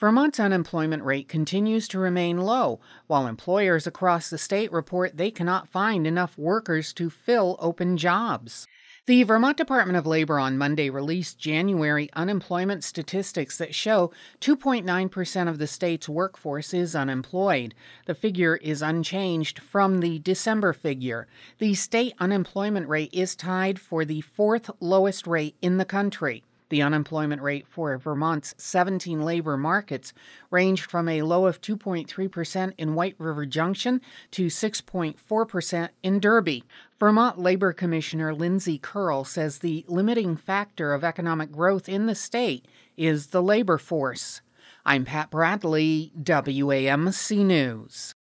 Vermont's unemployment rate continues to remain low, while employers across the state report they cannot find enough workers to fill open jobs. The Vermont Department of Labor on Monday released January unemployment statistics that show 2.9% of the state's workforce is unemployed. The figure is unchanged from the December figure. The state unemployment rate is tied for the fourth lowest rate in the country. The unemployment rate for Vermont's 17 labor markets ranged from a low of 2.3% in White River Junction to 6.4% in Derby. Vermont Labor Commissioner Lindsay Curl says the limiting factor of economic growth in the state is the labor force. I'm Pat Bradley, WAMC News.